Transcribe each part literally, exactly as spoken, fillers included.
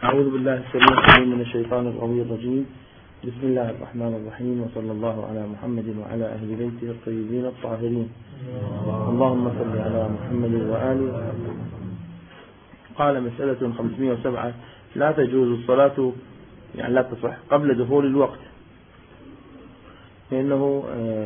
أعوذ بالله السميع العليم من الشيطان الغوي الرجيم. بسم الله الرحمن الرحيم، وصلى الله على محمد وعلى أهل بيته الطيبين الطاهرين. اللهم صل على محمد وآله. قال مسألة خمسمائة وسبعة: لا تجوز الصلاة، يعني لا تصح قبل دخول الوقت، لأنه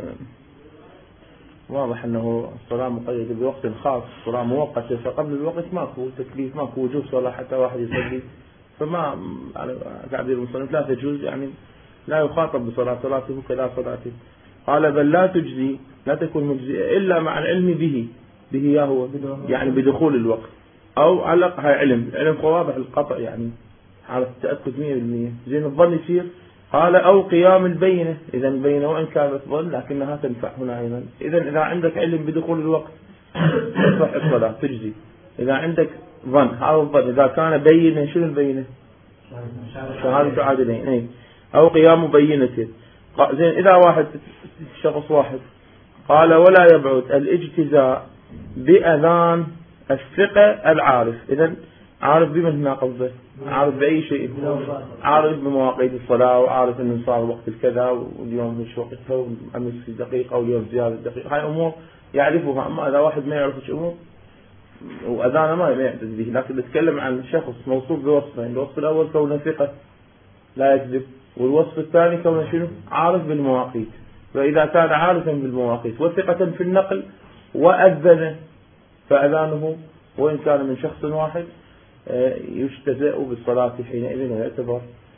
واضح أنه الصلاة مقيدة بوقت خاص، الصلاة مؤقتة، فقبل الوقت ماكو تكليف، ماكو وجوب صلاة حتى واحد يصلي، فما على تعبير المصنف لا تجوز، يعني لا يخاطب بصلاة صلاته كذا صلاته. قال: بل لا تجزي، لا تكون مجزئة إلا مع العلم به به يا هو، يعني بدخول الوقت، أو علق هاي علم علم واضح القطع، يعني على التأكد مية بالمية زين الظن يصير. قال: أو قيام البينة، إذا البينة وإن كانت ظن لكنها تنفع هنا أيضا. إذا إذا عندك علم بدخول الوقت تصح الصلاة تجزي. إذا عندك ظن، هذا الظن إذا كان بينة، شنو البينة؟ شهادة عادلين. أي أو قيام بينته. زين إذا واحد شخص واحد قال: ولا يبعد الاجتزاء بأذان الثقة العارف. إذا عارف بمن هنا قصده؟ عارف بأي شيء؟ عارف بمواقيت الصلاة، وعارف أنه صار وقت الكذا، واليوم مش وقتها، وأمس في دقيقة، واليوم زيادة دقيقة. هاي أمور يعرفها. أما إذا واحد ما يعرف أمور وأذانه ما يعتز به، لكن نتكلم عن شخص موصوف بوصفين: الوصف الأول كونه ثقة لا يكذب، والوصف الثاني كونه شنو؟ عارف بالمواقيت. فإذا كان عارفا بالمواقيت وثقة في النقل وأذن، فأذانه وإن كان من شخص واحد يجتزأ بالصلاة حينئذ، ويعتبر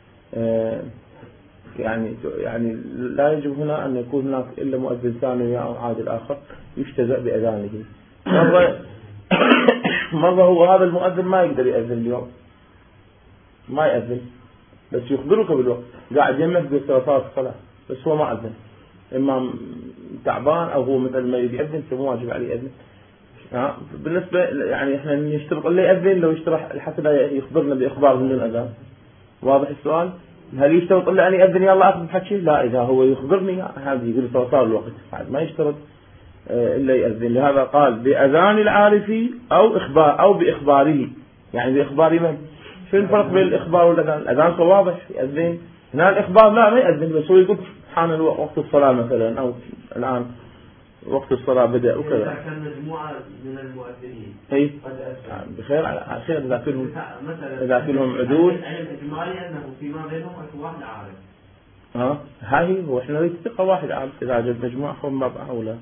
يعني يعني لا يجب هنا أن يكون هناك إلا مؤذن ثاني أو عادل آخر يجتزأ بأذانه. مرة مرة هو هذا المؤذن ما يقدر يأذن اليوم، ما يأذن، بس يخبرك بالوقت، قاعد يمك بالثلاثات الصلاة، بس هو ما أذن، إما تعبان أو هو مثل ما يريد يأذن، فمو واجب عليه يأذن. ها بالنسبة يعني إحنا نشترط اللي يأذن لو يشترح حتى يخبرنا بإخبار من الأذان. واضح السؤال؟ هل يشترط إلا أن يأذن يلا أخذ بحكي؟ لا، إذا هو يخبرني هذا يقول صار الوقت، بعد ما يشترط إلا يأذن. لهذا قال: بأذان العارف أو إخبار أو بإخباره، يعني بإخبار من؟ شو الفرق بين الإخبار والأذان؟ الأذان واضح يأذن، هنا الإخبار لا ما يأذن، بس هو يقول حان وقت الصلاة مثلا، أو الآن وقت الصلاة بدأ وكذا. إذا كان مجموعة من المؤذنين أي بخير على خير، إذا كلهم إذا كلهم عدول. علم إجمالي أنه فيما بينهم أكو واحد عارف. ها هاي هو إحنا نريد ثقة واحد عارف، إذا جد مجموعة فهم باب أولى.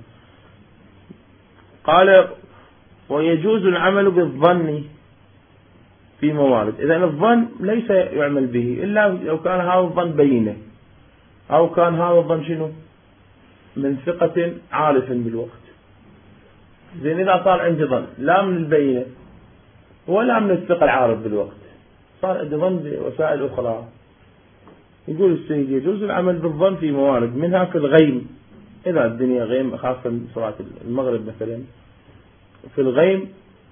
قال: ويجوز العمل بالظن في موارد. إذا الظن ليس يعمل به إلا لو كان هذا الظن بينه، أو كان هذا الظن شنو؟ من ثقة عارف بالوقت. زين إذا صار عندي ظن لا من البينة ولا من الثقة العارف بالوقت، صار عندي ظن بوسائل أخرى. يقول السيد: يجوز العمل بالظن في موارد، منها في الغيم. إذا الدنيا غيم، خاصة صلاة المغرب مثلا، في الغيم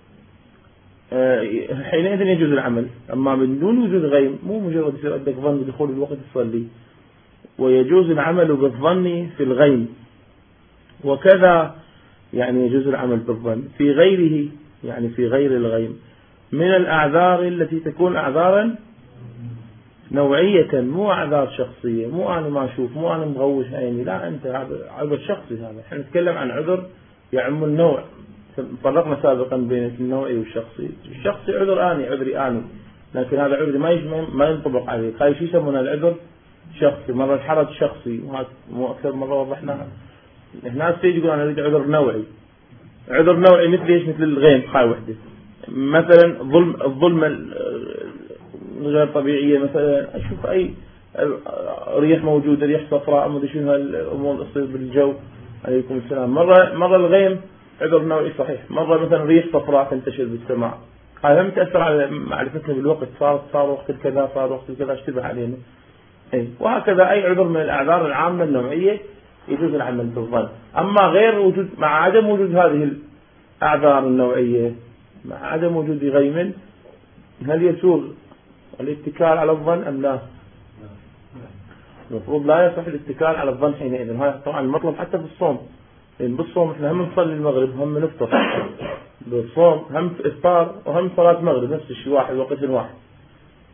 حينئذ يجوز العمل. أما من دون وجود غيم، مو مجرد يصير عندك ظن بدخول الوقت تصلي. ويجوز العمل بالظن في الغيم، وكذا يعني يجوز العمل بالظن في غيره، يعني في غير الغيم، من الأعذار التي تكون أعذارا نوعية، مو أعذار شخصية، مو أنا ما أشوف، مو أنا مغوش عيني، لا، أنت هذا عذر شخصي. هذا احنا نتكلم عن عذر يعم النوع، فرقنا سابقا بين النوعي والشخصي. الشخصي عذر آني، عذري آني، لكن هذا عذري ما يجمع، ما ينطبق عليه. هاي شو يسمونه؟ العذر شخصي. مرة الحرج شخصي، مو أكثر مرة وضحناها. هنا السيد يقول أنا أريد عذر نوعي. عذر نوعي مثل إيش؟ مثل الغيم، هاي وحدة. مثلا ظلم، الظلمة غير طبيعية، مثلا أشوف أي ريح موجودة، ريح صفراء، ما أدري شنو هالأمور تصير بالجو. عليكم السلام. مرة مرة الغيم عذر نوعي صحيح. مرة مثلا ريح صفراء تنتشر بالسماء، هذا هم تأثر على معرفتنا بالوقت، صار صار وقت الكذا، صار وقت الكذا، اشتبه علينا. أي وهكذا أي عذر من الأعذار العامة النوعية يجوز العمل بالظن. أما غير وجود، مع عدم وجود هذه الأعذار النوعية، مع عدم وجود غيم، هل يسوغ الاتكال على الظن أم لا؟ المفروض لا يصح الاتكال على الظن حينئذ. هذا طبعا المطلب حتى في الصوم، لأن بالصوم احنا هم نصلي المغرب هم نفطر، بالصوم هم إفطار وهم صلاة مغرب، نفس الشيء، واحد وقت واحد.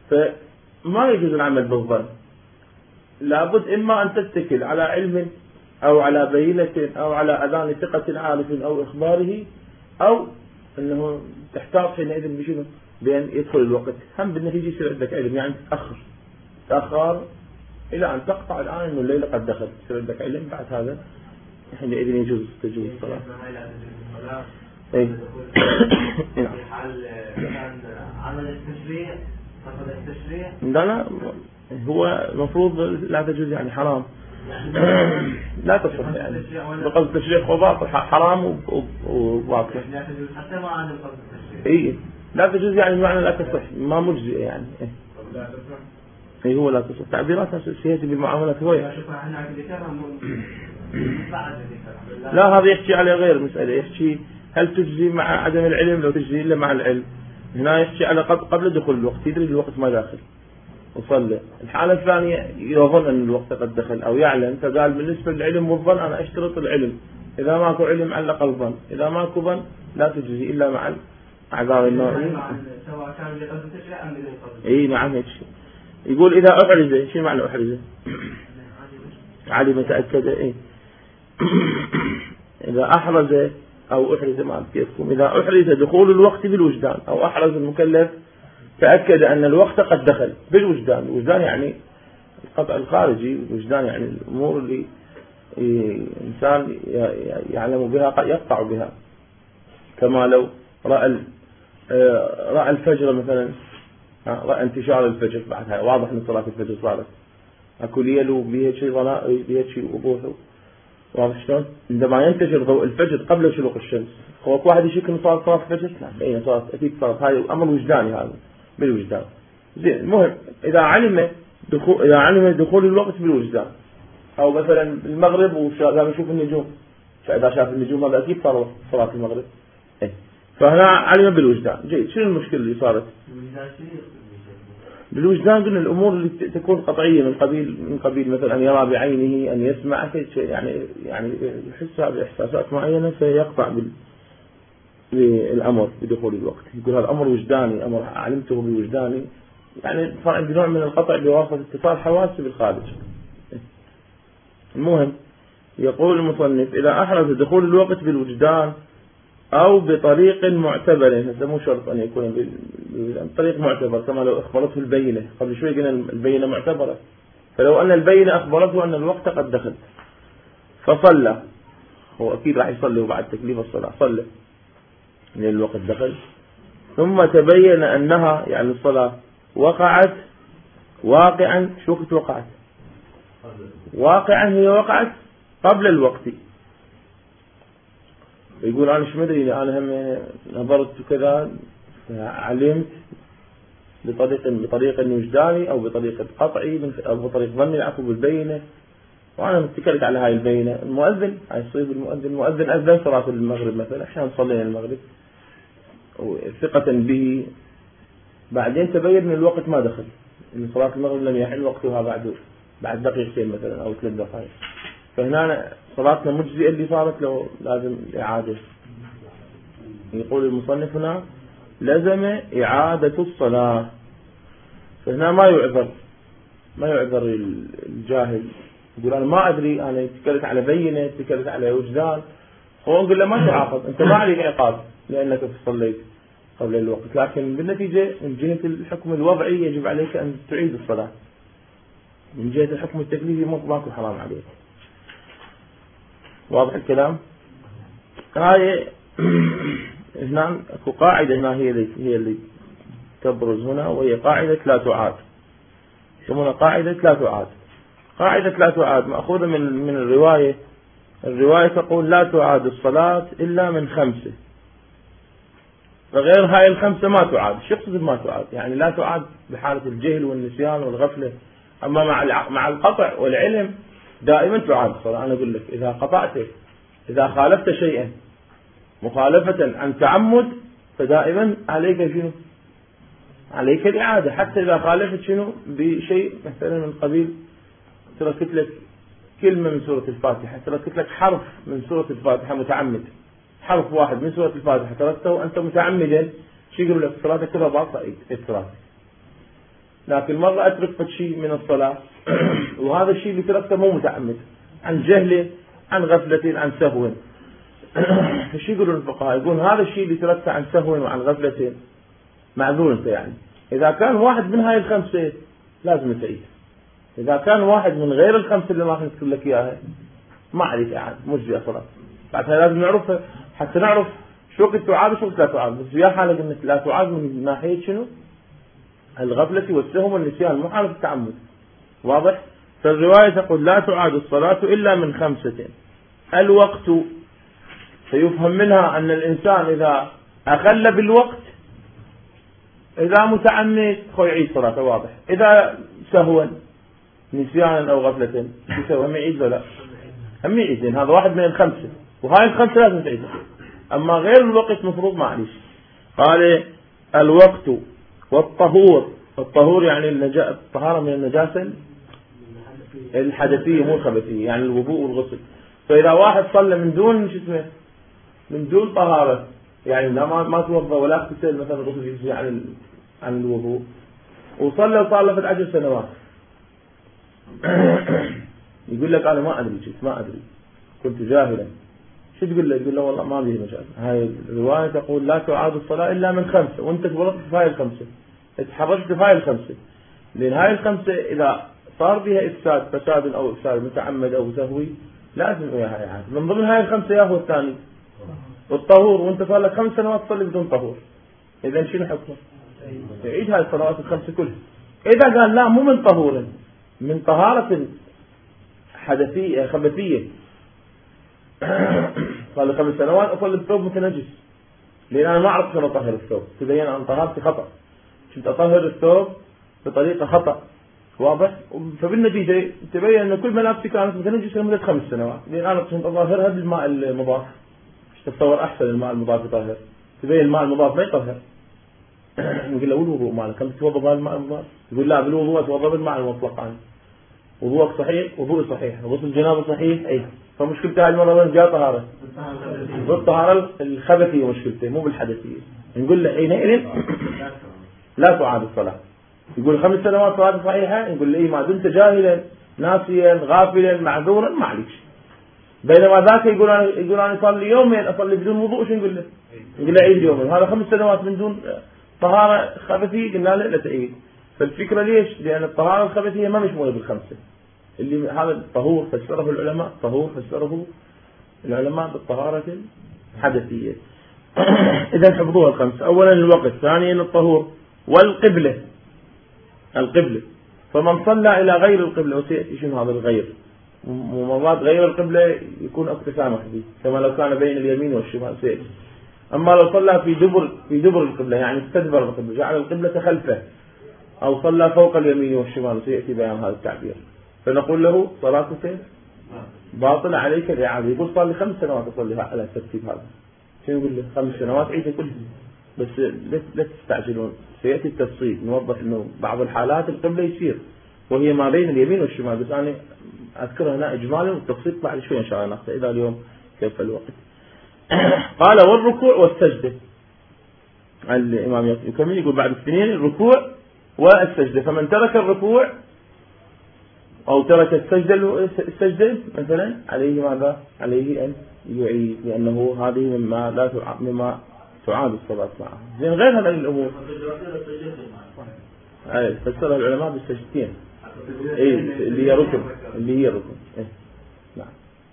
فما يجوز العمل بالظن، لابد إما أن تتكل على علم أو على بينة أو على أذان ثقة عارف أو إخباره، أو أنه تحتاط حينئذ بشنو بأن يدخل الوقت. هم بالنتيجة يصير عندك علم، يعني تأخر تأخر إلى أن تقطع الآن أنه الليل قد دخل، يصير عندك علم بعد هذا حينئذ يجوز تجوز الصلاة. في حال كان عمل التشريع فقد التشريع لا لا هو المفروض لا تجوز، يعني حرام لا تصح، يعني بقصد التشريع هو باطل، حرام وباطل. لا تجوز حتى ما عن قصد التشريع. اي لا تجوز يعني بمعنى لا تصح، ما مجزئ يعني. إيه. لا تصح. اي هو لا تصح، تعبيرات سياسية بالمعاملات هواية. لا هذا يحكي على غير مسألة، يحكي هل تجزي مع عدم العلم لو تجزي إلا مع العلم. هنا يحكي على قبل دخول الوقت، يدري الوقت ما داخل وصلى. الحالة الثانية يظن أن الوقت قد دخل أو يعلم، فقال بالنسبة للعلم والظن أنا أشترط العلم، إذا ماكو علم علق الظن، إذا ماكو ظن لا تجزي إلا مع الأعذار النوعية. سواء كان بقصد التشريع أم بدون قصد. إيه نعم هيك شيء. يقول إذا أحرز، شو معنى أحرز؟ علم تأكد. إيه إذا أحرز أو أحرز ما أذكركم، إذا أحرز دخول الوقت بالوجدان أو أحرز المكلف تأكد أن الوقت قد دخل بالوجدان. الوجدان يعني القطع الخارجي، الوجدان يعني الأمور اللي إنسان يعلم بها يقطع بها، كما لو رأى رأى الفجر مثلا، رأى انتشار الفجر، بعد هاي واضح أن صلاة الفجر صارت، أكو ليلو بيها شيء ظلام بيها شيء وضوح، واضح شلون؟ عندما ينتشر ضوء الفجر قبل شروق الشمس، هو واحد يشك إنه صارت صلاة الفجر؟ نعم إيه صارت، أكيد صارت. هاي أمر وجداني، هذا بالوجدان. زين المهم إذا علم دخول إذا علم دخول الوقت بالوجدان، أو مثلا المغرب وشاف يشوف النجوم، فإذا شاف النجوم هذا أكيد صار صلاة المغرب. إيه فهنا علم بالوجدان. جيد، شنو المشكلة اللي صارت؟ بالوجدان قلنا الأمور اللي تكون قطعية من قبيل من قبيل مثلا أن يرى بعينه، أن يسمع شيء، يعني يعني يحسها بإحساسات معينة فيقطع بال بالأمر بدخول الوقت. يقول هذا أمر وجداني، أمر علمته بوجداني، يعني صار عندي نوع من القطع بواسطة اتصال حواسي بالخارج. المهم يقول المصنف إذا أحرز دخول الوقت بالوجدان أو بطريق معتبر، هذا مو شرط أن يكون بطريق معتبر، كما لو أخبرته البينة، قبل شوي قلنا البينة معتبرة، فلو أن البينة أخبرته أن الوقت قد دخل فصلى، هو أكيد راح يصلي وبعد تكليف الصلاة صلى من الوقت دخل، ثم تبين أنها يعني الصلاة وقعت واقعا. شو وقت وقعت؟ واقعا هي وقعت قبل الوقت. يقول أنا شو مدري، أنا هم نظرت كذا علمت بطريق بطريق وجداني أو بطريقة قطعي أو بطريق ظني، عفوا بالبينة، وأنا متكلت على هاي البينة. المؤذن هاي يصيب المؤذن المؤذن أذن صلاة المغرب مثلا، إحنا صلينا المغرب ثقة به، بعدين تبين أن الوقت ما دخل، إن صلاة المغرب لم يحل وقتها بعد بعد دقيقتين مثلا أو ثلاث دقائق، فهنا صلاتنا مجزئة اللي صارت له لازم إعادة. يقول المصنف هنا لزم إعادة الصلاة، فهنا ما يعذر ما يعذر الجاهل، يقول أنا ما أدري، أنا تكلت على بينة، تكلت على وجدان، هو نقول له ما تعاقب، أنت ما عليك عقاب لأنك صليت قبل الوقت، لكن بالنتيجة من جهة الحكم الوضعي يجب عليك أن تعيد الصلاة، من جهة الحكم التكليفي ماكو حرام عليك. واضح الكلام؟ هاي هنا اكو قاعدة هنا هي اللي هي اللي تبرز هنا، وهي قاعدة لا تعاد، يسمونها قاعدة لا تعاد. قاعدة لا تعاد مأخوذة من من الرواية. الرواية تقول لا تعاد الصلاة إلا من خمسة، فغير هاي الخمسة ما تعاد. شو يقصد ما تعاد؟ يعني لا تعاد بحالة الجهل والنسيان والغفلة، أما مع مع القطع والعلم دائما تعاد الصلاة. أنا أقول لك إذا قطعت، إذا خالفت شيئا مخالفة عن تعمد، فدائما عليك شنو؟ عليك الإعادة، حتى إذا خالفت شنو بشيء مثلا من قبيل تركت لك كلمة من سورة الفاتحة، تركت لك حرف من سورة الفاتحة متعمد، حرف واحد من سورة الفاتحة تركته أنت متعمدا، شو يقول لك؟ صلاتك كذا باطلة، إيه صلاتك. لكن مرة أترك شيء من الصلاة وهذا الشيء اللي تركته مو متعمد، عن جهل، عن غفلة، عن سهو. فشي يقولون الفقهاء؟ يقول هذا الشيء اللي تركته عن سهو وعن غفلة معذور انت. يعني إذا كان واحد من هاي الخمسة لازم تعيد. إذا كان واحد من غير الخمسة اللي ما راح نذكر لك إياها ما عليك أحد، مجزئة صلاة. بعدها لازم نعرفها حتى نعرف شو وقت تعاد وشو وقت لا تعاد. بس ويا حالة قلت لا تعاد من ناحية شنو؟ الغفلة والسهو والنسيان المحال في التعمد. واضح؟ فالرواية تقول لا تعاد الصلاة إلا من خمسة. الوقت سيفهم منها أن الإنسان إذا أخل بالوقت، إذا متعمد خو يعيد صلاة. واضح؟ إذا سهوا نسيانا أو غفلة يسوي هم يعيد ولا هم يعيدين. هذا واحد من الخمسة، وهاي الخمسة لازم تعيدها. أما غير الوقت مفروض ما عليش. قال الوقت والطهور. الطهور يعني الطهارة من النجاسة الحدثية مو الخبثية، يعني الوضوء والغسل. فإذا واحد صلى من دون شو اسمه من دون طهارة، يعني ما ما توضأ ولا اغتسل مثلا الغسل يجزي عن عن الوضوء، وصلى وصار له في عشر سنوات يقول لك أنا ما أدري شيء ما أدري كنت جاهلا، شو تقول له؟ يقول له والله ما به مجال. هاي الرواية تقول لا تعاد الصلاة إلا من خمسة، وأنت تورطت في هاي الخمسة، اتحرجت في هاي الخمسة، لأن هاي الخمسة إذا صار بها إفساد فساد أو إفساد متعمد أو سهوي لازم وياها إعادة. من ضمن هاي الخمسة يا هو الثاني الطهور، وأنت صار لك خمس سنوات تصلي بدون طهور، إذا شنو حكمه؟ يعيد هاي الصلوات الخمسة كلها. إذا قال لا مو من طهور، من طهارة حدثية خبثية، صار لي خمس سنوات أصلي بثوب متنجس لأن أنا ما أعرف شلون أطهر الثوب، تبين أن طهارتي خطأ، كنت أطهر الثوب بطريقة خطأ. واضح؟ فبالنتيجة تبين أن كل ملابسي كانت متنجسة لمدة خمس سنوات لأن أنا كنت أطهرها بالماء المضاف. تتصور أحسن الماء المضاف يطهر؟ تبين الماء المضاف ما يطهر. نقول له والوضوء مالك كم تتوضأ بالماء المضاف؟ يقول لا بالوضوء أتوضأ بالماء المطلق. عنه وضوءك صحيح، وضوء صحيح، غسل جنابه صحيح. أي فمشكلته هذه المرة وين جاء طهارة؟ بالطهارة الخبثية مشكلته مو بالحدثية. نقول له حينئذ لا تعاد الصلاة. يقول خمس سنوات صلاة صحيحة، نقول له إيه ما دمت جاهلا ناسيا غافلا معذورا ما عليك. بينما ذاك يقول أنا يقول أنا صار لي يومين أصلي بدون وضوء، شو نقول له؟ نقول له عيد يومين. هذا خمس سنوات من دون طهارة خبثية، قلنا له لا تعيد. فالفكرة ليش؟ لأن الطهارة الخبثية ما مشمولة بالخمسة. اللي هذا الطهور فسره العلماء، طهور فسره العلماء بالطهارة الحدثية. إذا حفظوها الخمسة. أولا الوقت، ثانيا الطهور، والقبلة. القبلة فمن صلى إلى غير القبلة، وسيأتي شنو هذا الغير، ومرات غير القبلة يكون اقتسامه به كما لو كان بين اليمين والشمال سيأتي. أما لو صلى في دبر في دبر القبلة يعني استدبر القبلة جعل القبلة خلفه، أو صلى فوق اليمين والشمال سيأتي بيان هذا التعبير، فنقول له صلاتك باطلة عليك الإعادة. يقول صار لي خمس سنوات أصلي على الترتيب هذا، شنو نقول له؟ خمس سنوات عيدها كلها. بس لا تستعجلون، سيأتي التفصيل نوضح إنه بعض الحالات القبلة يصير وهي ما بين اليمين والشمال، بس أنا أذكرها هنا إجمالا والتفصيل بعد شوي إن شاء الله ناخذ إلى اليوم كيف الوقت. قال والركوع والسجدة. الإمام يكمل يقول بعد السنين الركوع والسجدة، فمن ترك الركوع أو ترك السجدة السجدة مثلا عليه ماذا؟ عليه أن يعيد، لأنه هذه مما لا مما تعاد الصلاة معه. زين غير هذه الأمور أي فسرها العلماء بالسجدتين، إيه اللي هي ركن اللي هي ركن إيه نعم.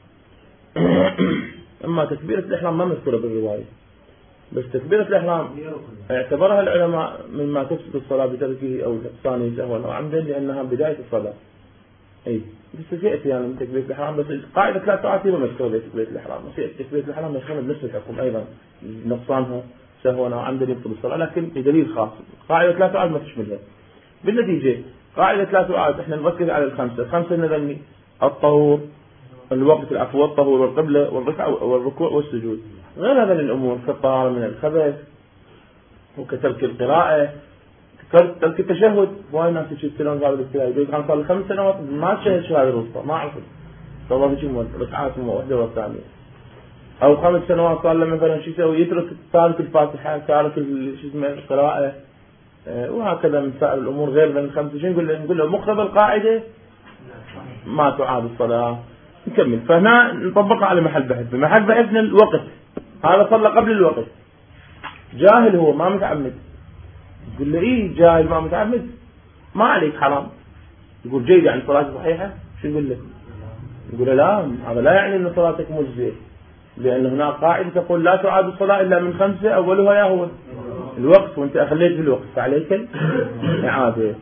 أما تكبيرة الإحرام ما مذكورة بالرواية، بس تكبيرة الإحرام اعتبرها العلماء مما تفسد الصلاة بتركه أو ثاني سهوا أو عمدا لأنها بداية الصلاة. أي بس سيأتي يعني من تكبيرة الإحرام، بس قاعدة لا تعطي ما مذكورة بتكبيرة الإحرام. سيأتي تكبيرة الإحرام يشمل نفس الحكم أيضا، نقصانها سهوا أو عمدا يبطل الصلاة، لكن بدليل خاص. قاعدة لا تعاد ما تشملها. بالنتيجة قاعدة لا تعاد احنا نركز على الخمسة. الخمسة نذني الطهور، الوقت العفو والطهور والقبلة والركع والركوع والسجود. غير هذه الأمور كالطهارة من الخبث وكترك القراءة ترك التشهد. واي ناس يشتغلون قبل الابتلاء يقول كان صار خمس سنوات ما تشهد شهادة الوسطى ما أعرف صار في ركعات واحدة والثانية، أو خمس سنوات صار له مثلا شو يسوي يترك تارك الفاتحة تارك شو اسمه القراءة وهكذا من سائر الأمور غير من الخمس. شو نقول له؟ نقول له مقتضى القاعدة ما تعاد الصلاة. نكمل. فهنا نطبقها على محل بحث. بمحل بحثنا الوقت، هذا صلى قبل الوقت، جاهل هو ما متعمد. يقول له إيه جاهل ما متعمد ما عليك حرام. يقول جيد يعني صلاتك صحيحة. شو يقول له؟ يقول له لا، هذا لا يعني أن صلاتك مجزئة، لأن هناك قاعدة تقول لا تعاد الصلاة إلا من خمسة أولها يا هو الوقت، وأنت أخليت بالوقت فعليك الإعادة.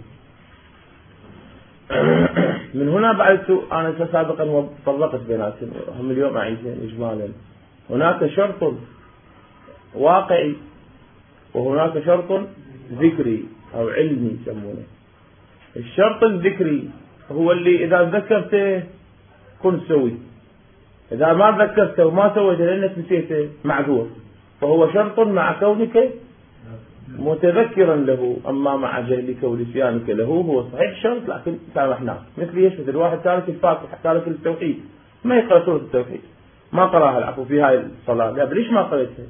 من هنا بعد أنا سابقا فرقت بيناتهم، هم اليوم أعيدين إجمالا. هناك شرط واقعي وهناك شرط ذكري أو علمي يسمونه. الشرط الذكري هو اللي إذا ذكرته كن سوي، إذا ما ذكرته وما سويته لأنك نسيته معذور، فهو شرط مع كونك متذكرا له. أما مع جهلك ونسيانك له هو صحيح شرط لكن سامحناه. مثل ايش؟ مثل واحد تارك الفاتحة، تارك التوحيد، ما يقرأ سورة التوحيد، ما قراها العفو في هاي الصلاة. لا ليش ما قريتها؟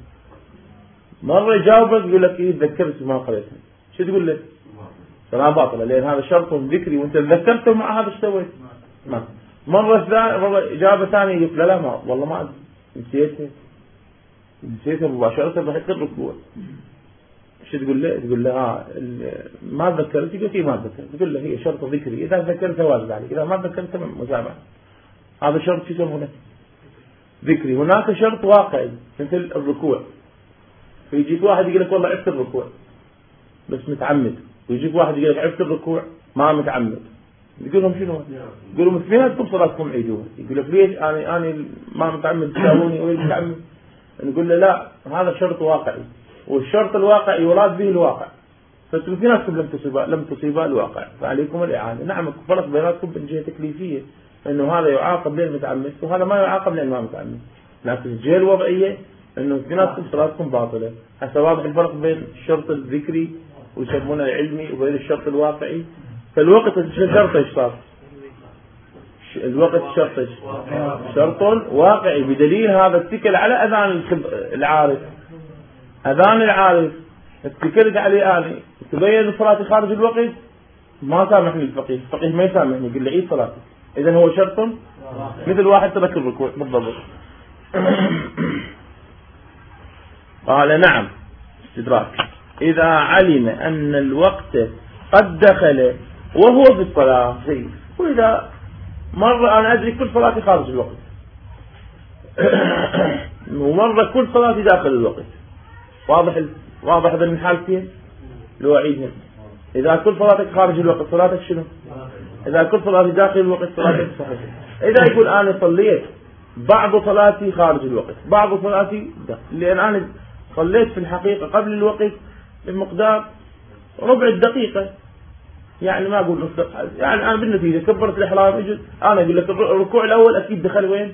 مرة يجاوبك يقول لك إيه تذكرت ما قريتها. شو تقول له؟ صلاة باطلة، لأن هذا شرط ذكري وأنت تذكرته مع هذا ايش سويت؟ ما مرة مرة إجابة ثانية يقول لا لا ما والله ما نسيته نسيته مباشرة بحق الركوع. شو تقول له؟ تقول له آه ما ذكرت. يقول إيه ما ذكرت. تقول له هي شرط ذكري، إذا ذكرته واجب عليك، إذا ما ذكرته متابعة. هذا شرط شو يسمونه؟ ذكري. هناك شرط واقعي مثل الركوع، فيجيك واحد يقول لك والله عرفت الركوع بس متعمد، ويجيك واحد يقول لك عرفت الركوع ما متعمد. يقول لهم شنو؟ يقول لهم اثنيناتكم صلاتكم عيدوها. يقول لك ليش انا انا ما متعمد تساووني وين متعمد؟ نقول له لا، هذا شرط واقعي، والشرط الواقعي يراد به الواقع، فانتم اثنيناتكم لم تصيبا لم تصيبا الواقع، فعليكم الاعاده. نعم فرق بيناتكم من جهه تكليفيه، انه هذا يعاقب لين متعمد وهذا ما يعاقب لين ما متعمد، لكن الجهه الوضعيه انه اثنيناتكم صلاتكم باطله. هسه واضح الفرق بين الشرط الذكري ويسمونه العلمي وبين الشرط الواقعي. فالوقت شرط ايش صار؟ الوقت شرط ايش؟ شرط واقعي، بدليل هذا اتكل على اذان العارف. اذان العارف اتكلت عليه اني تبين صلاتي خارج الوقت ما سامحني الفقيه، الفقيه ما يسامحني، يقول لي عيد صلاتي. اذا هو شرط مثل واحد ترك الركوع بالضبط. قال نعم استدراك. إذا علم أن الوقت قد دخل وهو في الصلاة زي، وإذا مرة أنا أدري كل صلاتي خارج الوقت ومرة كل صلاتي داخل الوقت، واضح ال... واضح هذا من حالتين لو أعيدهم. إذا كل صلاتك خارج الوقت صلاتك شنو؟ إذا كل صلاتي داخل الوقت صلاتك صحيحة. إذا يقول أنا صليت بعض صلاتي خارج الوقت بعض صلاتي داخل، لأن أنا صليت في الحقيقة قبل الوقت بمقدار ربع الدقيقة، يعني ما أقول نص دقيقة، يعني أنا بالنتيجة كبرت الإحرام يجوز أنا أقول لك الركوع الأول أكيد دخل وين؟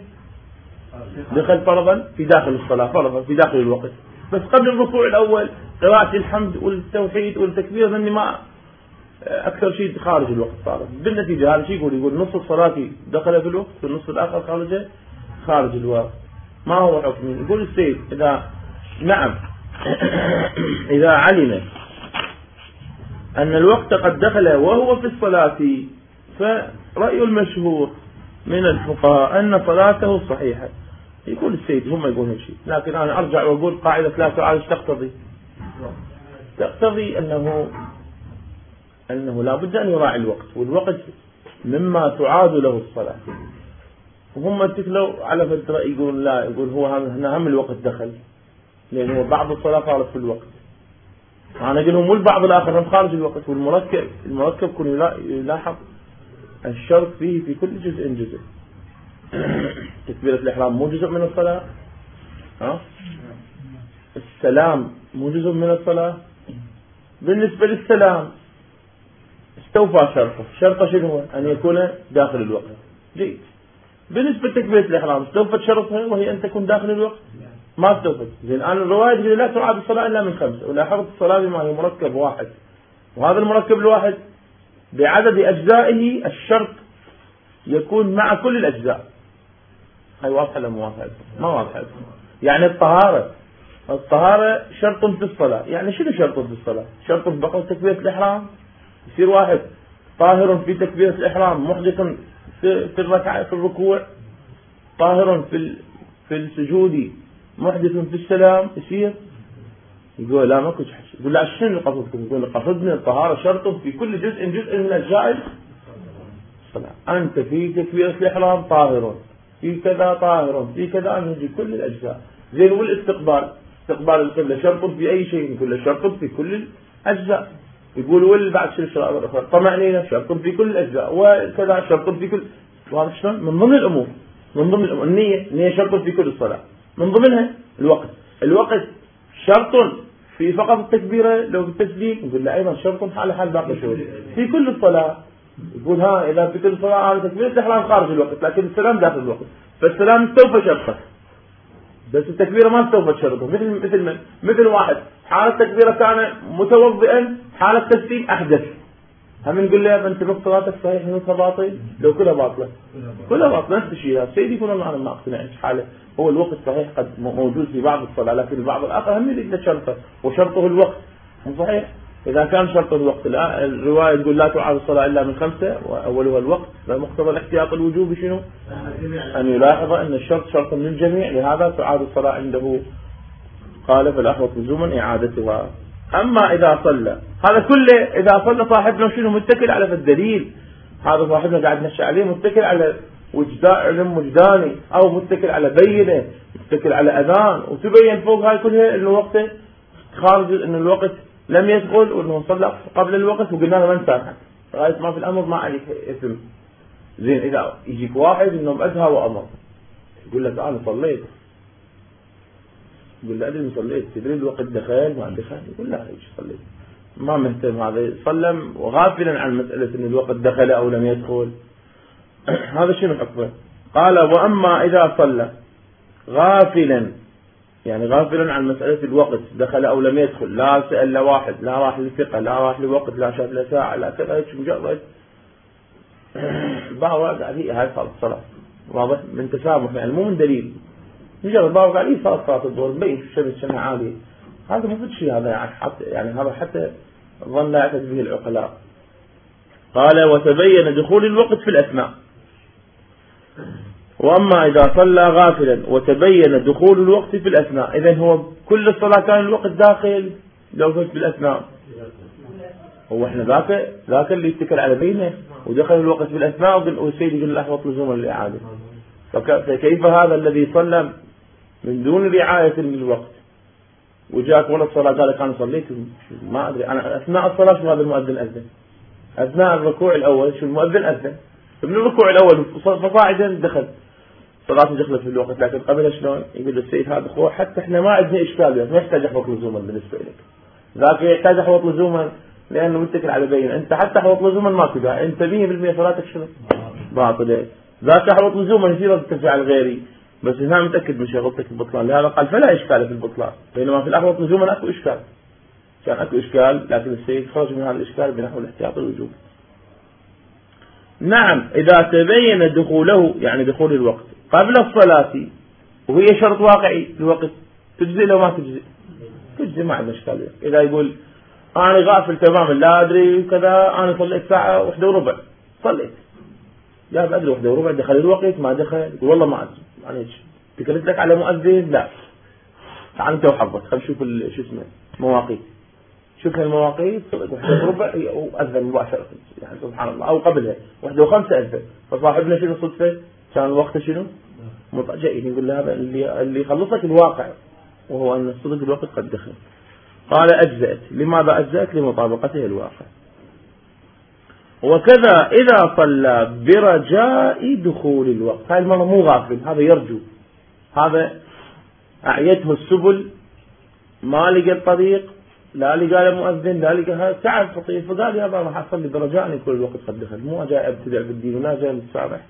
دخل فرضا في داخل الصلاة، فرضا في داخل الوقت، بس قبل الركوع الأول قراءة الحمد والتوحيد والتكبير ظني ما أكثر شيء خارج الوقت صار. بالنتيجة هذا شيء يقول يقول نص الصلاة دخل في الوقت والنص الآخر خارج خارج الوقت. ما هو حكم؟ يقول السيد إذا نعم إذا علم أن الوقت قد دخل وهو في الصلاة فرأي المشهور من الفقهاء أن صلاته صحيحة. يقول السيد هم يقولون شيء، لكن أنا أرجع وأقول قاعدة لا تعالج تقتضي تقتضي أنه أنه لا بد أن يراعي الوقت، والوقت مما تعاد له الصلاة. وهم اتكلوا على فترة يقول لا، يقول هو هنا هم الوقت دخل، لأن هو بعض الصلاة صارت في الوقت. أنا أقول لهم والبعض الآخر هم خارج الوقت. والمركب المركب كن يلاحظ الشرط فيه في كل جزء جزء. تكبيرة الإحرام مو جزء من الصلاة، ها؟ السلام مو جزء من الصلاة. بالنسبة للسلام استوفى شرطه، شرطه شنو هو؟ أن يكون داخل الوقت. جيد. بالنسبة لتكبيرة الإحرام استوفت شرطها وهي أن تكون داخل الوقت؟ ما استوفت. لأن أنا الرواية تقول لا تعاد الصلاة إلا من خمسة، ولاحظت الصلاة بما هي مركب واحد، وهذا المركب الواحد بعدد أجزائه الشرط يكون مع كل الأجزاء. هاي واضحة ولا مو واضحة؟ ما واضحة. يعني الطهارة الطهارة شرط في الصلاة. يعني شنو شرط في الصلاة؟ شرط في بقى تكبيرة الإحرام، يصير واحد طاهر في تكبيرة الإحرام، محدث في الركعة في الركوع، طاهر في في السجود، محدث في السلام، يصير يقول لا ما كنت حش. يقول لا شنو قصدكم؟ يقول قصدنا الطهارة شرط في كل جزء جزء من أجزاء الصلاة. أنت في تكبيرة الإحرام طاهر، في كذا طاهر، في كذا، أنت في كل الأجزاء. زين والاستقبال، استقبال القبلة شرط في أي شيء، يقول شرط في كل الأجزاء. يقول وال بعد شو الشرائط الأخرى، طمأنينة شرط في كل الأجزاء، وكذا شرط في كل. وهذا شلون؟ من ضمن الأمور، من ضمن الأمور النية، النية شرط في كل الصلاة، من ضمنها الوقت. الوقت شرط في فقط التكبيرة، لو بالتسليم يقول له أيضا شرط على حال باقي شروط في كل الصلاة. يقول ها إذا في كل صلاة على تكبيرة الإحرام خارج الوقت، لكن السلام داخل الوقت، فالسلام استوفى شرطه، بس التكبيرة ما استوفت شرطه. مثل مثل من مثل واحد حال التكبيرة كان متوضئا، حال التسليم أحدث، هم نقول له أنت نص صلاتك صحيح نصها باطل؟ لو كلها باطلة، كلها باطلة نفس الشيء. سيدي يقول أنا ما أقتنع حاله، هو الوقت صحيح قد موجود في بعض الصلاة، لكن البعض الآخر هم يريد شرطه، وشرطه الوقت مو صحيح. إذا كان شرط الوقت، الرواية تقول لا تعاد الصلاة إلا من خمسة وأولها الوقت، فمقتضى الاحتياط الوجوب شنو؟ أن يلاحظ أن الشرط شرط من الجميع، لهذا تعاد الصلاة عنده. قال فالأحوط لزوما إعادتها. أما إذا صلى هذا كله، إذا صلى صاحبنا شنو؟ متكل على الدليل. هذا صاحبنا قاعد نحكي عليه متكل على وجدان علم وجداني، أو متكل على بينة، متكل على أذان، وتبين فوق هاي كلها إنه وقته خارج، إنه الوقت لم يدخل، وإنه صلى قبل الوقت، وقلنا له من ساكت لغاية ما في الأمر ما عليك إثم. زين إذا يجيك واحد إنه أزهى وأمر، يقول لك أنا صليت، يقول له أدري صليت، تدري الوقت دخل ما دخل؟ يقول لا إيش صليت، ما مهتم، هذا صلى وغافلا عن مسألة إن الوقت دخل أو لم يدخل. هذا شنو حكمه؟ قال وأما إذا صلى غافلا، يعني غافلا عن مسألة الوقت دخل أو لم يدخل، لا سأل لا واحد، لا راح للفقه، لا راح لوقت، لا شاف لا ساعة، لا كذا، هيك مجرد باوع عليه هاي صارت الصلاة، واضح؟ من تسامح يعني، مو من دليل، مجرد باوع عليه صارت صلاة الظهر، مبين الشمس شمعة عالية. هذا مو في شيء، هذا يعني حتى يعني هذا حتى ظن لا يعتد به العقلاء. قال وتبين دخول الوقت في الأثناء. وأما إذا صلى غافلا وتبين دخول الوقت في الأثناء، إذن هو كل الصلاة كان الوقت داخل لو فات بالأثناء، هو إحنا ذاك ذاك اللي يتكل على بينه ودخل الوقت في الأثناء، والسيد يقول الأحوط لزوما للإعادة. فكيف هذا الذي صلى من دون رعاية للوقت وجاءك ولا الصلاة قال لك أنا صليت ما أدري أنا أثناء الصلاة شو هذا المؤذن أذن، أثناء الركوع الأول شو المؤذن أذن، من الركوع الأول فصاعدا دخل صلاة دخلت في الوقت، لكن قبل شلون؟ يقول السيد هذا أخوه حتى إحنا ما عندنا إشكال، ما يحتاج أحوط لزوما بالنسبة لك، ذاك يحتاج أحوط لزوما لأنه متكل على بين، أنت حتى أحوط لزوما ما تقع، أنت مية بالمية صلاتك شنو؟ باطلة. ذاك أحوط لزوما يصير ترجع الغيري، بس هنا متأكد من شغلتك البطلان، لهذا قال فلا إشكال في البطلان، بينما في الأحوط لزوما أكو إشكال، كان أكو إشكال، لكن السيد خرج من هذا الإشكال بنحو الاحتياط الوجوب. نعم إذا تبين دخوله، يعني دخول الوقت قبل الصلاة وهي شرط واقعي الوقت، تجزئ لو ما تجزئ؟ تجزئ، ما عندنا إشكال. إذا يقول أنا غافل تماما لا أدري كذا، أنا صليت ساعة واحدة وربع صليت، لا بأدري واحدة وربع دخل الوقت ما دخل، يقول والله ما أدري معليش، تكلت لك على مؤذن، لا تعال أنت وحظك، خل شوف شو اسمه مواقيت، شوف المواقيت واحدة وربع وأذن مباشرة، يعني سبحان الله، أو قبلها واحدة وخمسة أذن، فصاحبنا شنو صدفة؟ كان الوقت شنو؟ متجئ، يقول له هذا اللي اللي يخلصك الواقع، وهو أن الصدق الوقت قد دخل. قال أجزأت، لماذا أجزأت؟ لمطابقته الواقع. وكذا إذا صلى برجاء دخول الوقت، هاي المرة مو غافل، هذا يرجو، هذا أعيته السبل ما لقى الطريق، لا لقى المؤذن، لا لقى تعب خطير، فقال يا بابا راح أصلي برجاء أن يكون الوقت قد دخل، مو جاي أبتدع بالدين ولا جاي متسامح.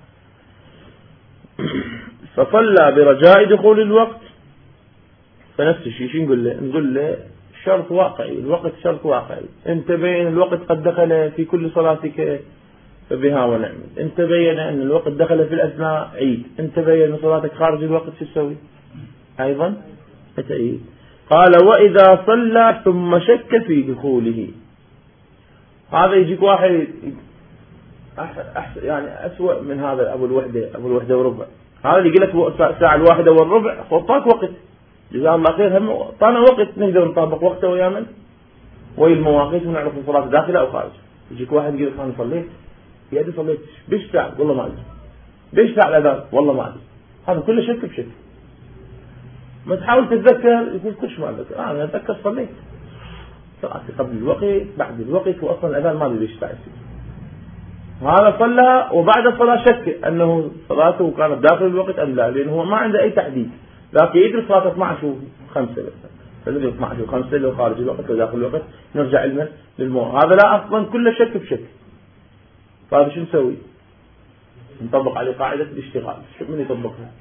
فصلى برجاء دخول الوقت، فنفس الشيء شو نقول له؟ نقول له شرط واقعي، الوقت شرط واقعي، انت بين الوقت قد دخل في كل صلاتك فبها ونعم، انت بين ان الوقت دخل في الاثناء عيد، انت بين صلاتك خارج الوقت شو تسوي؟ ايضا تعيد. قال وإذا صلى ثم شك في دخوله. هذا يجيك واحد أحسن يعني أسوأ من هذا أبو الوحدة أبو الوحدة وربع. هذا اللي يقول لك الساعة الواحدة والربع خطاك وقت جزاه الله خير، هم طانا وقت نقدر نطابق وقته ويامن وهي المواقيت ونعرف الصلاة داخلة أو خارج. يجيك واحد يقول لك أنا صليت يدي صليت بيش ساعة والله ما أدري، بيش ساعة الأذان والله ما أدري. هذا كله شك بشك. ما تحاول تتذكر يقول كلش ما أتذكر، آه أنا أتذكر صليت صلاتي قبل الوقت بعد الوقت وأصلا الأذان ما أدري بيش ساعة. هذا صلى وبعد الصلاة شك أنه صلاته كانت داخل الوقت أم لا، لأنه هو ما عنده أي تحديد، لكن يدري صلاة اثني عشر وخمسة بس، فالذي اثني عشر وخمسة لو خارج الوقت وداخل الوقت نرجع علما للمو. هذا لا أصلا كله شك بشك. فهذا شو نسوي؟ نطبق عليه قاعدة الاشتغال. شو من يطبقها؟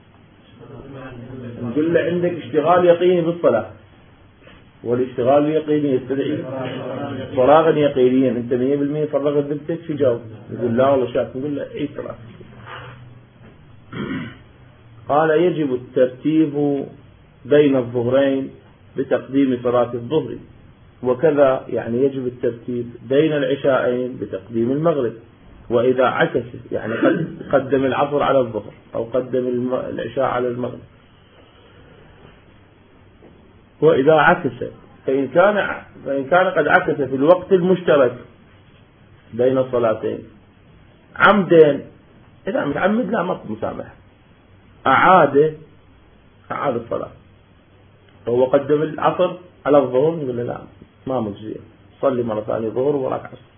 نقول له عندك اشتغال يقيني بالصلاة، والاشتغال اليقيني يستدعي فراغا يقينيا. انت مية بالمية فرغت ذبتك شو جاوب؟ يقول لا والله شاك. نقول له عيد صلاة. قال يجب الترتيب بين الظهرين بتقديم صلاة الظهر، وكذا يعني يجب الترتيب بين العشاءين بتقديم المغرب. وإذا عكس يعني قدم العصر على الظهر أو قدم العشاء على المغرب. وإذا عكس فإن كان فإن كان قد عكس في الوقت المشترك بين الصلاتين عمدا، إذا متعمد لا ما مسامح، أعاد أعاد الصلاة فهو قدم العصر على الظهر، يقول له لا ما مجزي صلي مرة ثانية ظهر وراك عصر.